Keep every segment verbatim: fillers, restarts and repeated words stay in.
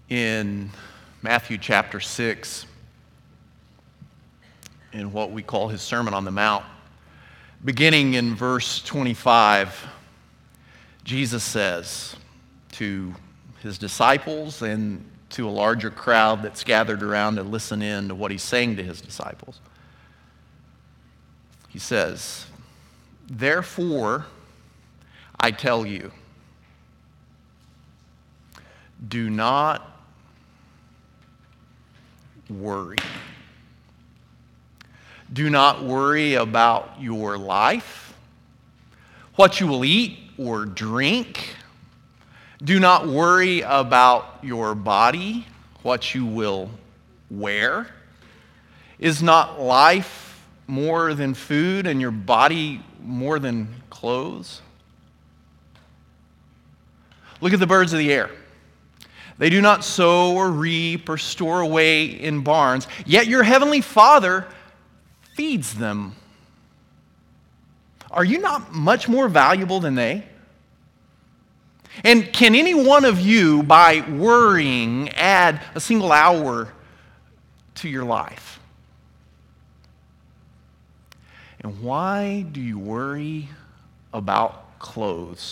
in Matthew chapter six, in what we call his Sermon on the Mount. Beginning in verse twenty-five, Jesus says to his disciples and to a larger crowd that's gathered around to listen in to what he's saying to his disciples. He says, "Therefore, I tell you, do not worry. Do not worry about your life, what you will eat or drink. Do not worry about your body, what you will wear. Is not life more than food and your body more than clothes? Look at the birds of the air. They do not sow or reap or store away in barns, yet your heavenly Father feeds them. Are you not much more valuable than they? And can any one of you, by worrying, add a single hour to your life? And why do you worry about clothes?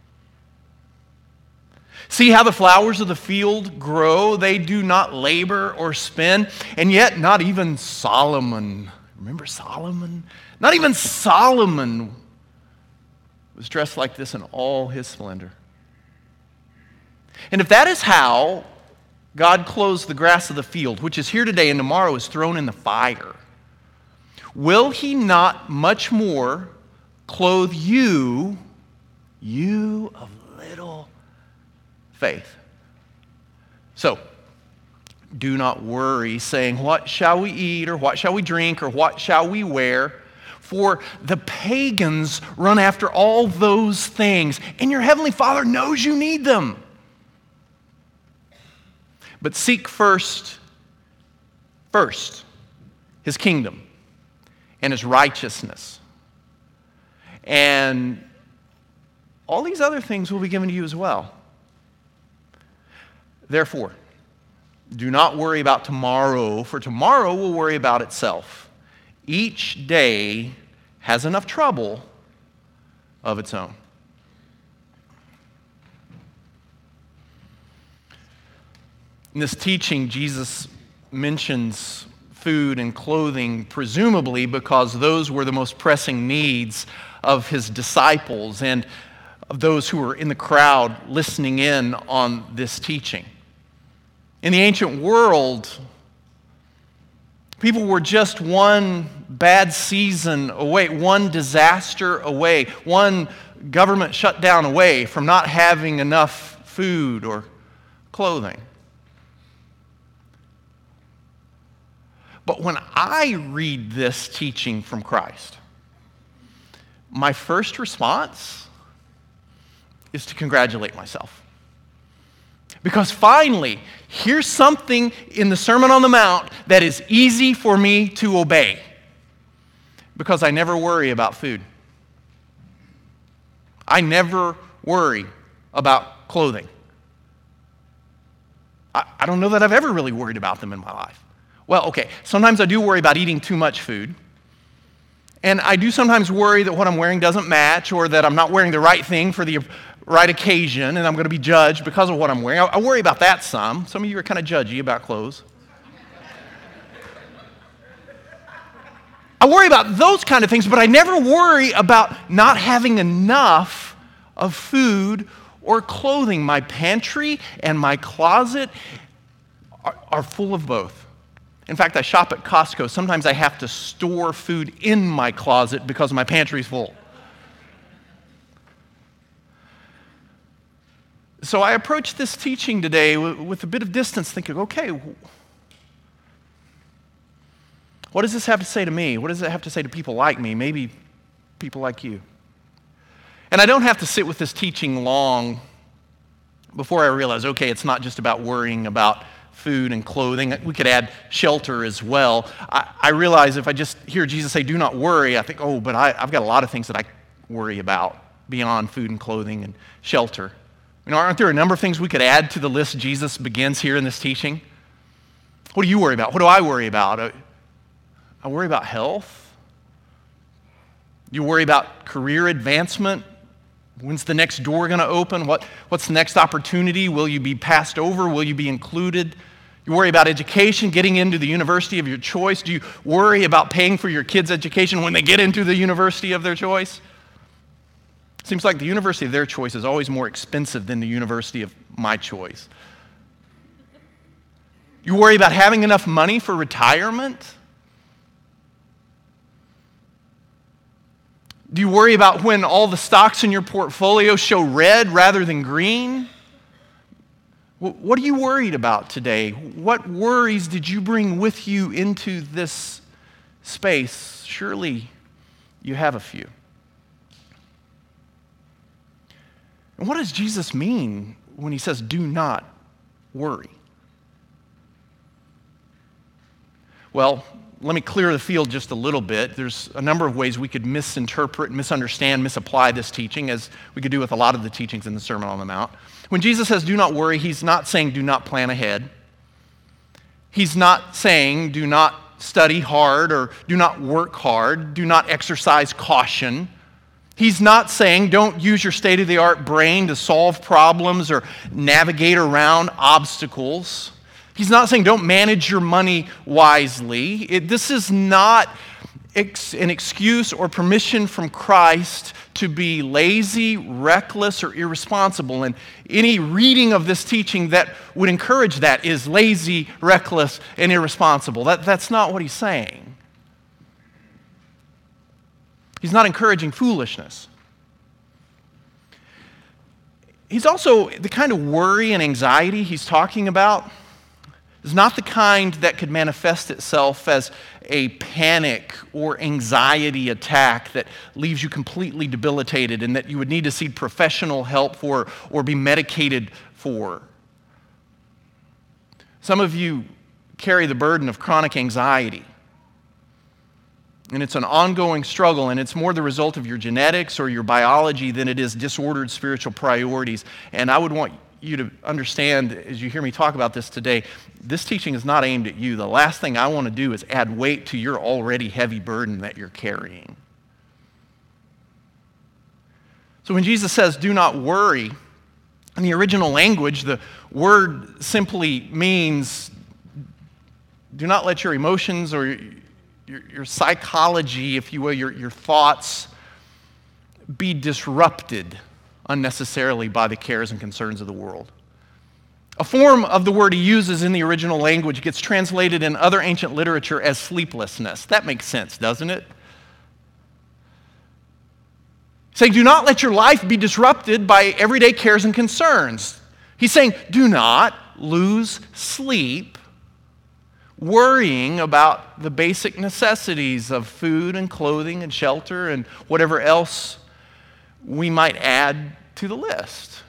See how the flowers of the field grow? They do not labor or spin, and yet not even Solomon, remember Solomon? Not even Solomon was dressed like this in all his splendor. And if that is how God clothes the grass of the field, which is here today and tomorrow is thrown in the fire, will he not much more clothe you, you of little faith? So, do not worry, saying, what shall we eat, or what shall we drink, or what shall we wear? For the pagans run after all those things, and your heavenly Father knows you need them. But seek first, first, his kingdom and his righteousness. And all these other things will be given to you as well. Therefore, do not worry about tomorrow, for tomorrow will worry about itself. Each day has enough trouble of its own." In this teaching, Jesus mentions food and clothing, presumably because those were the most pressing needs of his disciples and of those who were in the crowd listening in on this teaching. In the ancient world, people were just one bad season away, one disaster away, one government shutdown away from not having enough food or clothing. But when I read this teaching from Christ, my first response is to congratulate myself. Because finally, here's something in the Sermon on the Mount that is easy for me to obey. Because I never worry about food. I never worry about clothing. I, I don't know that I've ever really worried about them in my life. Well, okay, sometimes I do worry about eating too much food. And I do sometimes worry that what I'm wearing doesn't match, or that I'm not wearing the right thing for the right occasion, and I'm going to be judged because of what I'm wearing. I, I worry about that some. Some of you are kind of judgy about clothes. I worry about those kind of things, but I never worry about not having enough of food or clothing. My pantry and my closet are, are full of both. In fact, I shop at Costco. Sometimes I have to store food in my closet because my pantry's full. So I approached this teaching today with a bit of distance, thinking, okay, what does this have to say to me? What does it have to say to people like me, maybe people like you? And I don't have to sit with this teaching long before I realize, okay, it's not just about worrying about food and clothing. We could add shelter as well. I, I realize if I just hear Jesus say, do not worry, I think, oh, but I, I've got a lot of things that I worry about beyond food and clothing and shelter. You know, aren't there a number of things we could add to the list Jesus begins here in this teaching? What do you worry about? What do I worry about? I, I worry about health. You worry about career advancement. When's the next door going to open? What, what's the next opportunity? Will you be passed over? Will you be included? You worry about education, getting into the university of your choice. Do you worry about paying for your kids' education when they get into the university of their choice? Seems like the university of their choice is always more expensive than the university of my choice. You worry about having enough money for retirement? Do you worry about when all the stocks in your portfolio show red rather than green? What are you worried about today? What worries did you bring with you into this space? Surely you have a few. And what does Jesus mean when he says, do not worry? Well, let me clear the field just a little bit. There's a number of ways we could misinterpret, misunderstand, misapply this teaching, as we could do with a lot of the teachings in the Sermon on the Mount. When Jesus says, do not worry, he's not saying do not plan ahead. He's not saying do not study hard or do not work hard, do not exercise caution. He's not saying don't use your state-of-the-art brain to solve problems or navigate around obstacles. He's not saying don't manage your money wisely. It, this is not ex, an excuse or permission from Christ to be lazy, reckless, or irresponsible. And any reading of this teaching that would encourage that is lazy, reckless, and irresponsible. That, that's not what he's saying. He's not encouraging foolishness. He's also, the kind of worry and anxiety he's talking about is not the kind that could manifest itself as a panic or anxiety attack that leaves you completely debilitated and that you would need to seek professional help for or be medicated for. Some of you carry the burden of chronic anxiety. And it's an ongoing struggle, and it's more the result of your genetics or your biology than it is disordered spiritual priorities. And I would want you to understand, as you hear me talk about this today, this teaching is not aimed at you. The last thing I want to do is add weight to your already heavy burden that you're carrying. So when Jesus says, do not worry, in the original language, the word simply means do not let your emotions or Your, your psychology, if you will, your, your thoughts be disrupted unnecessarily by the cares and concerns of the world. A form of the word he uses in the original language gets translated in other ancient literature as sleeplessness. That makes sense, doesn't it? Saying, do not let your life be disrupted by everyday cares and concerns. He's saying, do not lose sleep worrying about the basic necessities of food and clothing and shelter and whatever else we might add to the list.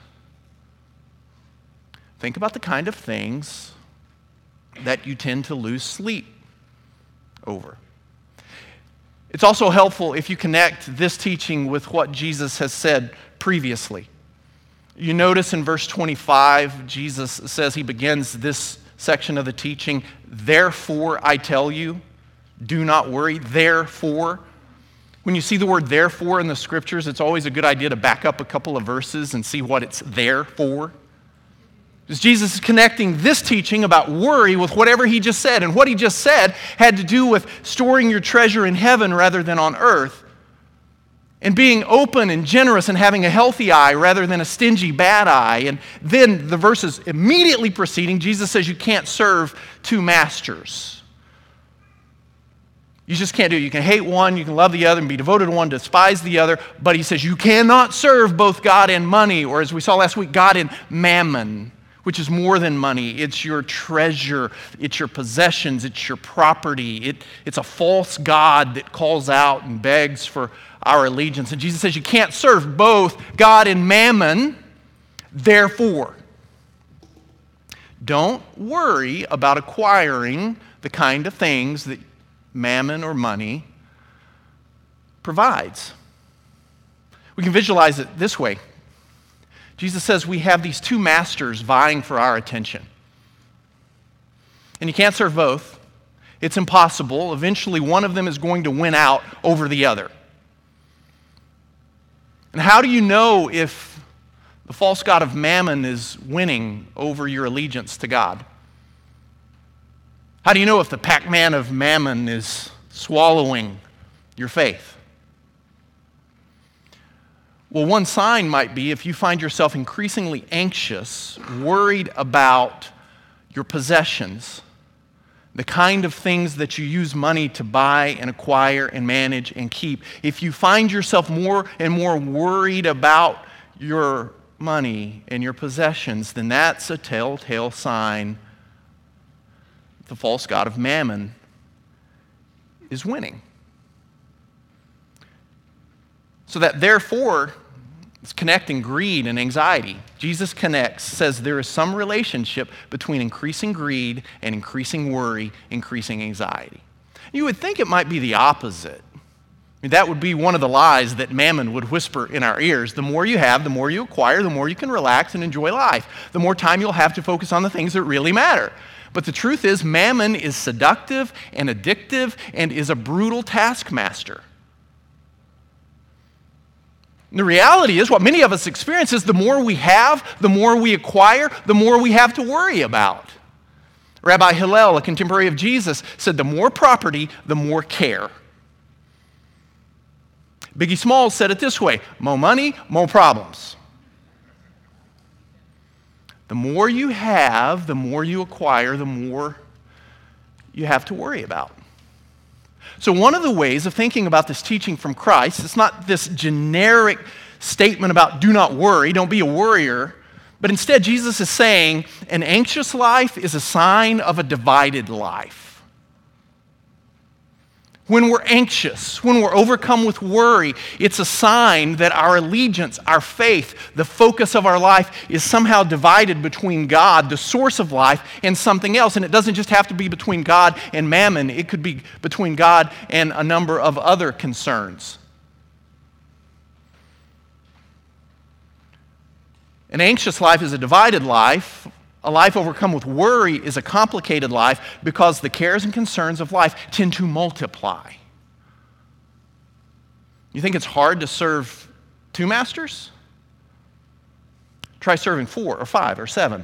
Think about the kind of things that you tend to lose sleep over. It's also helpful if you connect this teaching with what Jesus has said previously. You notice in verse twenty-five, Jesus says, he begins this section of the teaching, therefore I tell you, do not worry, therefore. When you see the word therefore in the scriptures, it's always a good idea to back up a couple of verses and see what it's there for. Because Jesus is connecting this teaching about worry with whatever he just said. And what he just said had to do with storing your treasure in heaven rather than on earth. And being open and generous and having a healthy eye rather than a stingy bad eye. And then the verses immediately preceding, Jesus says you can't serve two masters. You just can't do it. You can hate one, you can love the other, and be devoted to one, despise the other. But he says you cannot serve both God and money, or as we saw last week, God and mammon, which is more than money. It's your treasure, it's your possessions, it's your property. It, it's a false god that calls out and begs for our allegiance. And Jesus says you can't serve both God and mammon. Therefore, don't worry about acquiring the kind of things that mammon or money provides. We can visualize it this way. Jesus says we have these two masters vying for our attention. And you can't serve both. It's impossible. Eventually, one of them is going to win out over the other. And how do you know if the false god of Mammon is winning over your allegiance to God? How do you know if the Pac-Man of Mammon is swallowing your faith? Well, one sign might be if you find yourself increasingly anxious, worried about your possessions, the kind of things that you use money to buy and acquire and manage and keep. If you find yourself more and more worried about your money and your possessions, then that's a telltale sign the false god of Mammon is winning. So that therefore, it's connecting greed and anxiety. Jesus connects, says there is some relationship between increasing greed and increasing worry, increasing anxiety. You would think it might be the opposite. I mean, that would be one of the lies that Mammon would whisper in our ears. The more you have, the more you acquire, the more you can relax and enjoy life. The more time you'll have to focus on the things that really matter. But the truth is, Mammon is seductive and addictive and is a brutal taskmaster. The reality is, what many of us experience is the more we have, the more we acquire, the more we have to worry about. Rabbi Hillel, a contemporary of Jesus, said the more property, the more care. Biggie Smalls said it this way: more money, more problems. The more you have, the more you acquire, the more you have to worry about. So one of the ways of thinking about this teaching from Christ, it's not this generic statement about do not worry, don't be a worrier, but instead Jesus is saying an anxious life is a sign of a divided life. When we're anxious, when we're overcome with worry, it's a sign that our allegiance, our faith, the focus of our life is somehow divided between God, the source of life, and something else. And it doesn't just have to be between God and Mammon. It could be between God and a number of other concerns. An anxious life is a divided life. A life overcome with worry is a complicated life because the cares and concerns of life tend to multiply. You think it's hard to serve two masters? Try serving four or five or seven.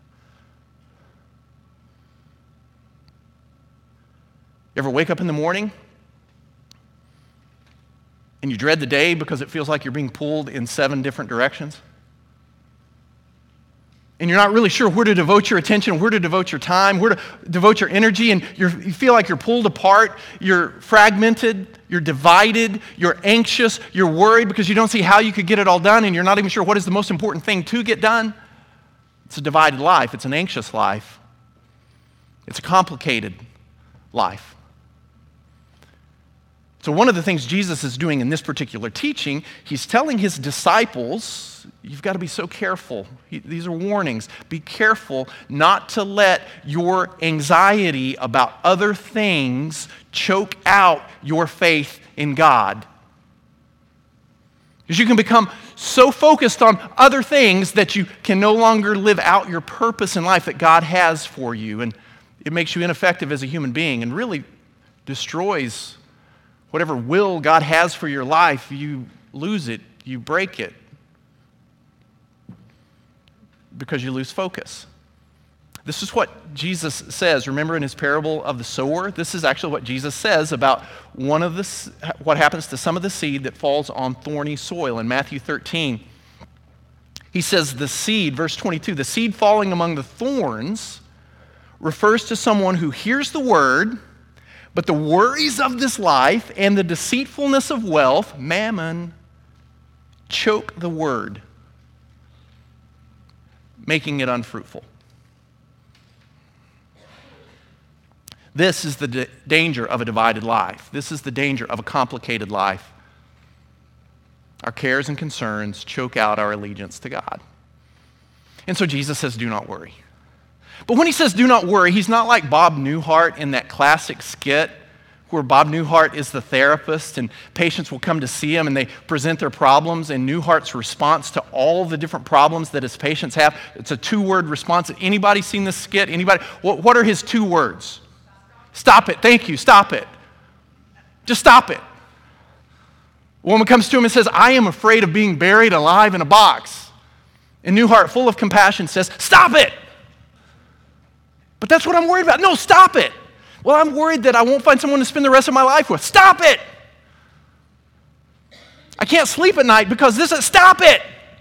You ever wake up in the morning and you dread the day because it feels like you're being pulled in seven different directions? And you're not really sure where to devote your attention, where to devote your time, where to devote your energy, and you're, you feel like you're pulled apart, you're fragmented, you're divided, you're anxious, you're worried because you don't see how you could get it all done, and you're not even sure what is the most important thing to get done. It's a divided life. It's an anxious life. It's a complicated life. So one of the things Jesus is doing in this particular teaching, he's telling his disciples, you've got to be so careful. He, these are warnings. Be careful not to let your anxiety about other things choke out your faith in God. Because you can become so focused on other things that you can no longer live out your purpose in life that God has for you. And it makes you ineffective as a human being and really destroys whatever will God has for your life. You lose it, you break it, because you lose focus. This is what Jesus says. Remember in his parable of the sower? This is actually what Jesus says about one of the what happens to some of the seed that falls on thorny soil. In Matthew thirteen, he says the seed, verse twenty-two, the seed falling among the thorns refers to someone who hears the word, but the worries of this life and the deceitfulness of wealth, Mammon, choke the word, making it unfruitful. This is the d- danger of a divided life. This is the danger of a complicated life. Our cares and concerns choke out our allegiance to God. And so Jesus says, do not worry. But when he says do not worry, he's not like Bob Newhart in that classic skit where Bob Newhart is the therapist, and patients will come to see him and they present their problems, and Newhart's response to all the different problems that his patients have, it's a two-word response. Anybody seen this skit? Anybody? What, what are his two words? Stop it. Thank you. Stop it. Just stop it. A woman comes to him and says, I am afraid of being buried alive in a box. And Newhart, full of compassion, says, stop it. But that's what I'm worried about. No, stop it. Well, I'm worried that I won't find someone to spend the rest of my life with. Stop it. I can't sleep at night because this is, stop it.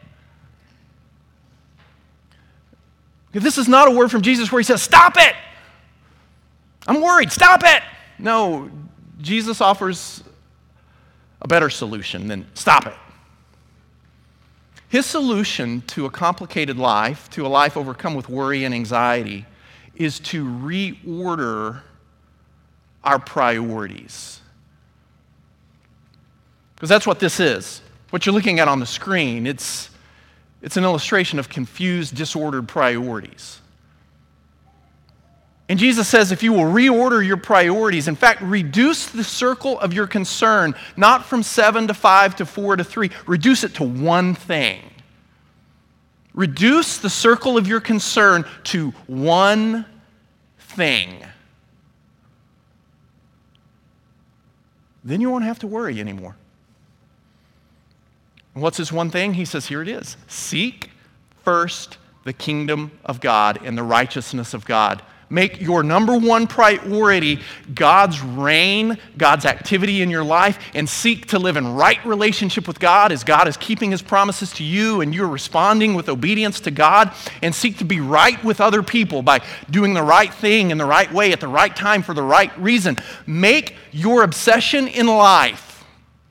This is not a word from Jesus where he says, stop it. I'm worried, stop it. No, Jesus offers a better solution than stop it. His solution to a complicated life, to a life overcome with worry and anxiety, is to reorder our priorities. Because that's what this is. What you're looking at on the screen, it's, it's an illustration of confused, disordered priorities. And Jesus says if you will reorder your priorities, in fact, reduce the circle of your concern, not from seven to five to four to three, reduce it to one thing. Reduce the circle of your concern to one thing. Then you won't have to worry anymore. And what's this one thing? He says, here it is. Seek first the kingdom of God and the righteousness of God. Make your number one priority God's reign, God's activity in your life, and seek to live in right relationship with God as God is keeping his promises to you and you're responding with obedience to God, and seek to be right with other people by doing the right thing in the right way at the right time for the right reason. Make your obsession in life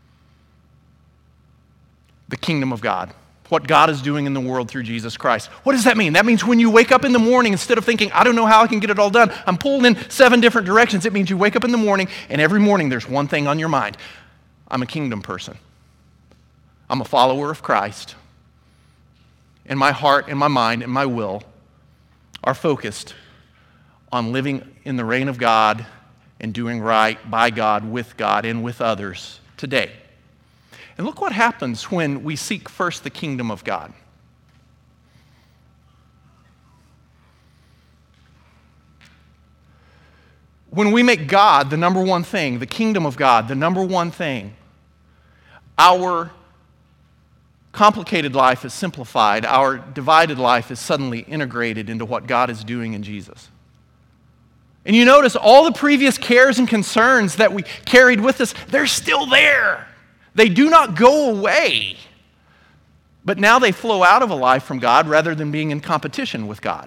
the kingdom of God. What God is doing in the world through Jesus Christ. What does that mean? That means when you wake up in the morning, instead of thinking, I don't know how I can get it all done, I'm pulled in seven different directions, it means you wake up in the morning and every morning there's one thing on your mind. I'm a kingdom person. I'm a follower of Christ. And my heart and my mind and my will are focused on living in the reign of God and doing right by God, with God, and with others today. And look what happens when we seek first the kingdom of God. When we make God the number one thing, the kingdom of God the number one thing, our complicated life is simplified, our divided life is suddenly integrated into what God is doing in Jesus. And you notice all the previous cares and concerns that we carried with us, they're still there. They do not go away, but now they flow out of a life from God rather than being in competition with God.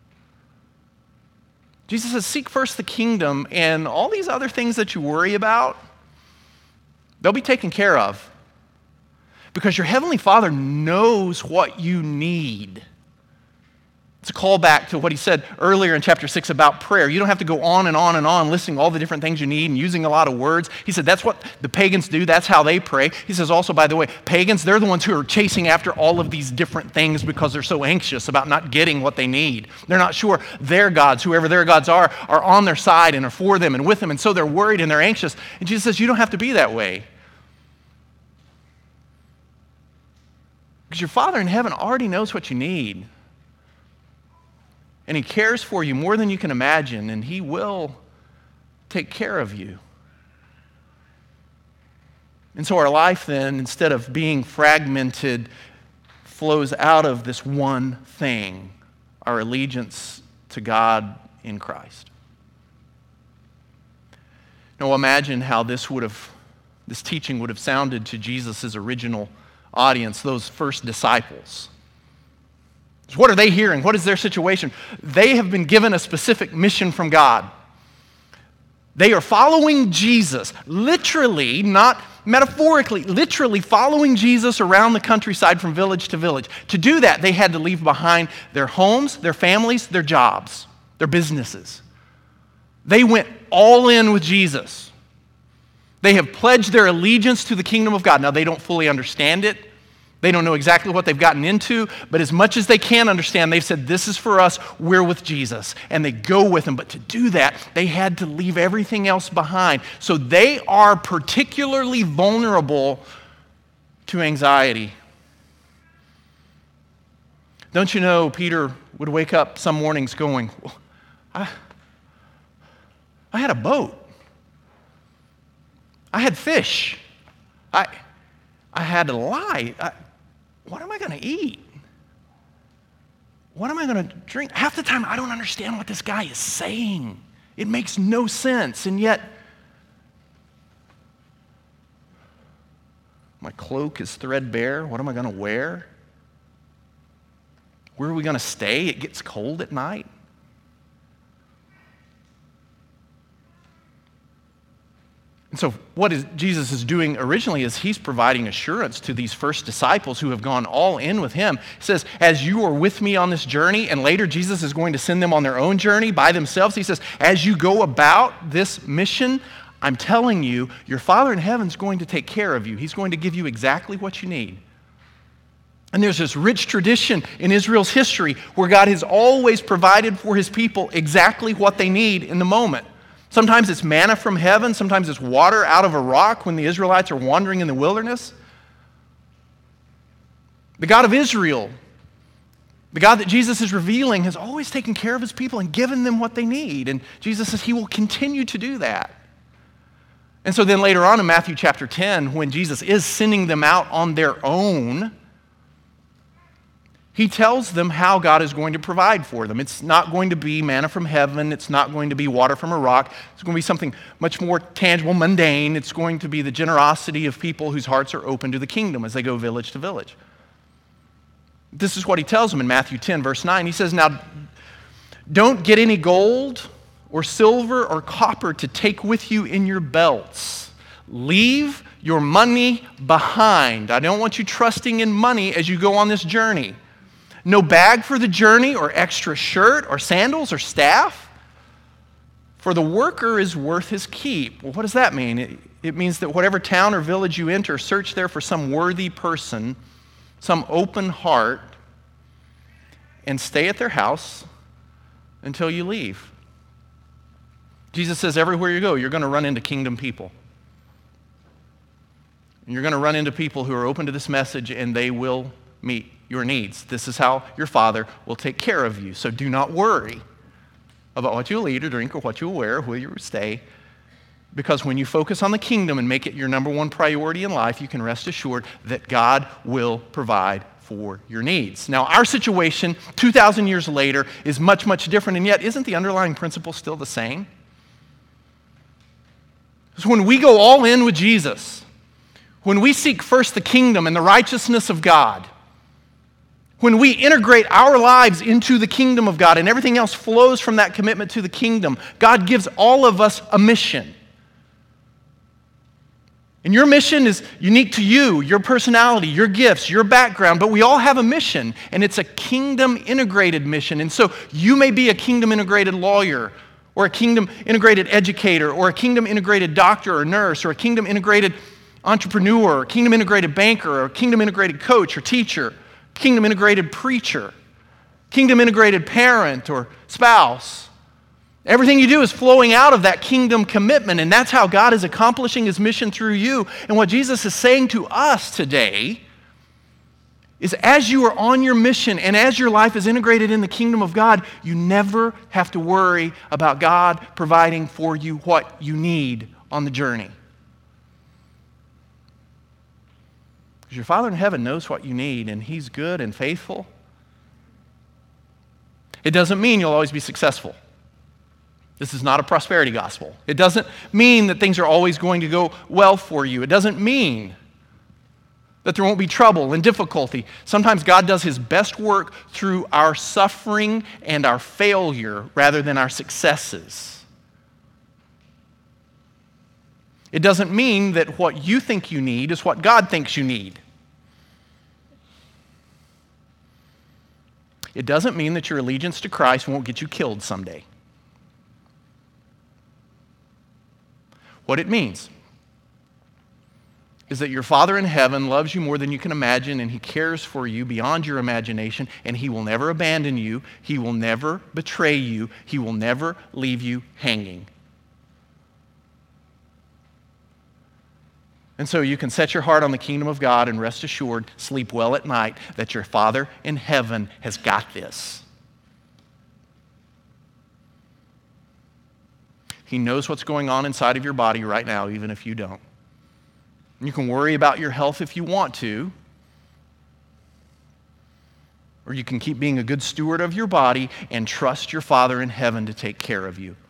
Jesus says, seek first the kingdom, and all these other things that you worry about, they'll be taken care of because your Heavenly Father knows what you need. It's a callback to what he said earlier in chapter six about prayer. You don't have to go on and on and on listing all the different things you need and using a lot of words. He said that's what the pagans do. That's how they pray. He says also, by the way, pagans, they're the ones who are chasing after all of these different things because they're so anxious about not getting what they need. They're not sure their gods, whoever their gods are, are on their side and are for them and with them, and so they're worried and they're anxious. And Jesus says you don't have to be that way. Because your Father in heaven already knows what you need. And he cares for you more than you can imagine, and he will take care of you. And so our life then, instead of being fragmented, flows out of this one thing, our allegiance to God in Christ. Now imagine how this would have, this teaching would have sounded to Jesus' original audience, those first disciples. What are they hearing? What is their situation? They have been given a specific mission from God. They are following Jesus, literally, not metaphorically, literally following Jesus around the countryside from village to village. To do that, they had to leave behind their homes, their families, their jobs, their businesses. They went all in with Jesus. They have pledged their allegiance to the kingdom of God. Now, they don't fully understand it. They don't know exactly what they've gotten into, but as much as they can understand, they've said, this is for us, we're with Jesus. And they go with him. But to do that, they had to leave everything else behind. So they are particularly vulnerable to anxiety. Don't you know, Peter would wake up some mornings going, I, I had a boat. I had fish. I, I had to lie. I, what am I going to eat? What am I going to drink? Half the time, I don't understand what this guy is saying. It makes no sense. And yet, my cloak is threadbare. What am I going to wear? Where are we going to stay? It gets cold at night. And so what is, Jesus is doing originally is he's providing assurance to these first disciples who have gone all in with him. He says, as you are with me on this journey, and later Jesus is going to send them on their own journey by themselves. He says, as you go about this mission, I'm telling you, your Father in heaven is going to take care of you. He's going to give you exactly what you need. And there's this rich tradition in Israel's history where God has always provided for his people exactly what they need in the moment. Sometimes it's manna from heaven. Sometimes it's water out of a rock when the Israelites are wandering in the wilderness. The God of Israel, the God that Jesus is revealing, has always taken care of his people and given them what they need. And Jesus says he will continue to do that. And so then later on in Matthew chapter ten, when Jesus is sending them out on their own, he tells them how God is going to provide for them. It's not going to be manna from heaven. It's not going to be water from a rock. It's going to be something much more tangible, mundane. It's going to be the generosity of people whose hearts are open to the kingdom as they go village to village. This is what he tells them in Matthew ten, verse nine. He says, now, don't get any gold or silver or copper to take with you in your belts. Leave your money behind. I don't want you trusting in money as you go on this journey. No bag for the journey, or extra shirt, or sandals, or staff. For the worker is worth his keep. Well, what does that mean? It, it means that whatever town or village you enter, search there for some worthy person, some open heart, and stay at their house until you leave. Jesus says everywhere you go, you're going to run into kingdom people. And you're going to run into people who are open to this message, and they will meet your needs. This is how your Father will take care of you. So do not worry about what you'll eat or drink or what you'll wear or where you'll stay, because when you focus on the kingdom and make it your number one priority in life, you can rest assured that God will provide for your needs. Now, our situation two thousand years later is much, much different, and yet isn't the underlying principle still the same? So when we go all in with Jesus, when we seek first the kingdom and the righteousness of God, when we integrate our lives into the kingdom of God and everything else flows from that commitment to the kingdom, God gives all of us a mission. And your mission is unique to you, your personality, your gifts, your background, but we all have a mission, and it's a kingdom-integrated mission. And so you may be a kingdom-integrated lawyer, or a kingdom-integrated educator, or a kingdom-integrated doctor or nurse, or a kingdom-integrated entrepreneur, or a kingdom-integrated banker, or a kingdom-integrated coach or teacher, kingdom-integrated preacher, kingdom-integrated parent or spouse. Everything you do is flowing out of that kingdom commitment, and that's how God is accomplishing his mission through you. And what Jesus is saying to us today is, as you are on your mission and as your life is integrated in the kingdom of God, you never have to worry about God providing for you what you need on the journey. Because your Father in heaven knows what you need, and he's good and faithful. It doesn't mean you'll always be successful. This is not a prosperity gospel. It doesn't mean that things are always going to go well for you. It doesn't mean that there won't be trouble and difficulty. Sometimes God does his best work through our suffering and our failure rather than our successes. It doesn't mean that what you think you need is what God thinks you need. It doesn't mean that your allegiance to Christ won't get you killed someday. What it means is that your Father in heaven loves you more than you can imagine, and he cares for you beyond your imagination, and he will never abandon you. He will never betray you. He will never leave you hanging. And so you can set your heart on the kingdom of God and rest assured, sleep well at night, that your Father in heaven has got this. He knows what's going on inside of your body right now, even if you don't. You can worry about your health if you want to, or you can keep being a good steward of your body and trust your Father in heaven to take care of you.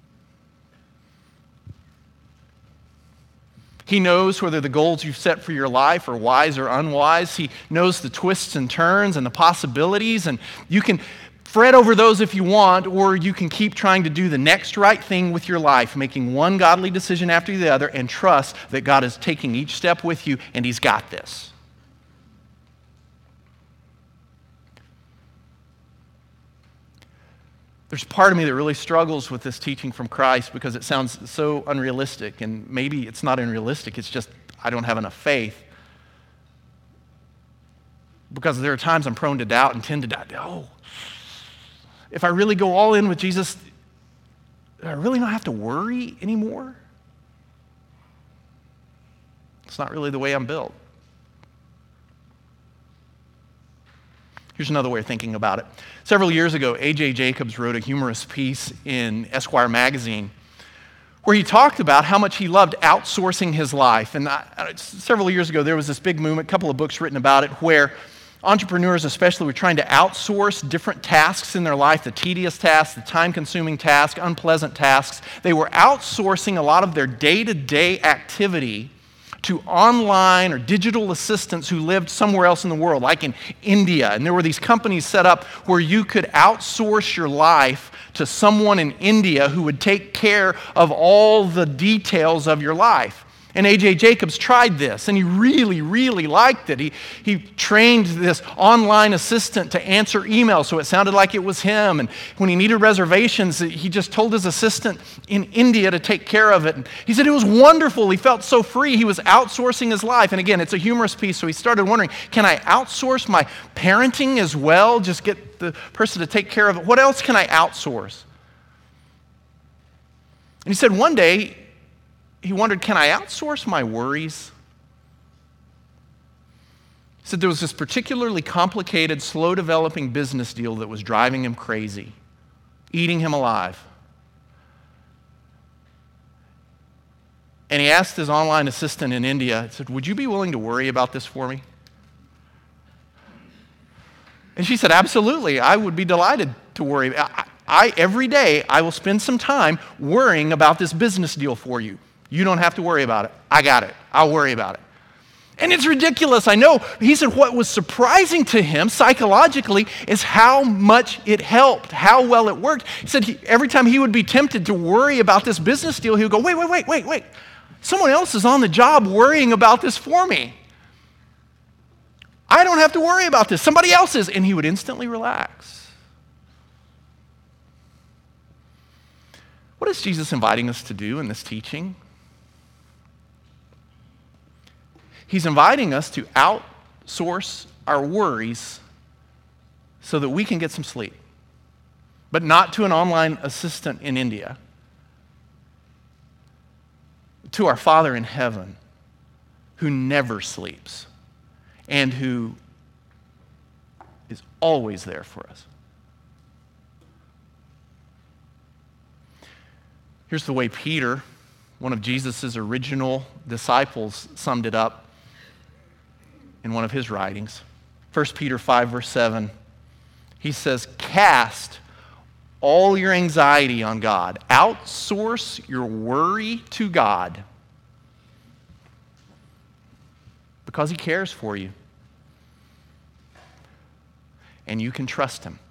He knows whether the goals you've set for your life are wise or unwise. He knows the twists and turns and the possibilities, and you can fret over those if you want, or you can keep trying to do the next right thing with your life, making one godly decision after the other, and trust that God is taking each step with you, and he's got this. There's part of me that really struggles with this teaching from Christ because it sounds so unrealistic, and maybe it's not unrealistic, it's just I don't have enough faith. Because there are times I'm prone to doubt and tend to doubt, oh, if I really go all in with Jesus, do I really not have to worry anymore? It's not really the way I'm built. Here's another way of thinking about it. Several years ago, A J Jacobs wrote a humorous piece in Esquire magazine where he talked about how much he loved outsourcing his life. And I, several years ago, there was this big movement, a couple of books written about it, where entrepreneurs especially were trying to outsource different tasks in their life, the tedious tasks, the time-consuming tasks, unpleasant tasks. They were outsourcing a lot of their day-to-day activity to online or digital assistants who lived somewhere else in the world, like in India. And there were these companies set up where you could outsource your life to someone in India who would take care of all the details of your life. And A J Jacobs tried this, and he really, really liked it. He, he trained this online assistant to answer emails so it sounded like it was him. And when he needed reservations, he just told his assistant in India to take care of it. And he said it was wonderful. He felt so free. He was outsourcing his life. And again, it's a humorous piece, so he started wondering, can I outsource my parenting as well? Just get the person to take care of it. What else can I outsource? And he said one day, he wondered, can I outsource my worries? He said there was this particularly complicated, slow-developing business deal that was driving him crazy, eating him alive. And he asked his online assistant in India, he said, would you be willing to worry about this for me? And she said, absolutely, I would be delighted to worry. I, I, every day, I will spend some time worrying about this business deal for you. You don't have to worry about it. I got it. I'll worry about it. And it's ridiculous, I know. He said what was surprising to him psychologically is how much it helped, how well it worked. He said he, every time he would be tempted to worry about this business deal, he would go, wait, wait, wait, wait, wait. Someone else is on the job worrying about this for me. I don't have to worry about this. Somebody else is. And he would instantly relax. What is Jesus inviting us to do in this teaching? He's inviting us to outsource our worries so that we can get some sleep, but not to an online assistant in India, to our Father in heaven who never sleeps and who is always there for us. Here's the way Peter, one of Jesus' original disciples, summed it up in one of his writings. First Peter five, verse seven. He says, cast all your anxiety on God. Outsource your worry to God because he cares for you. And you can trust him.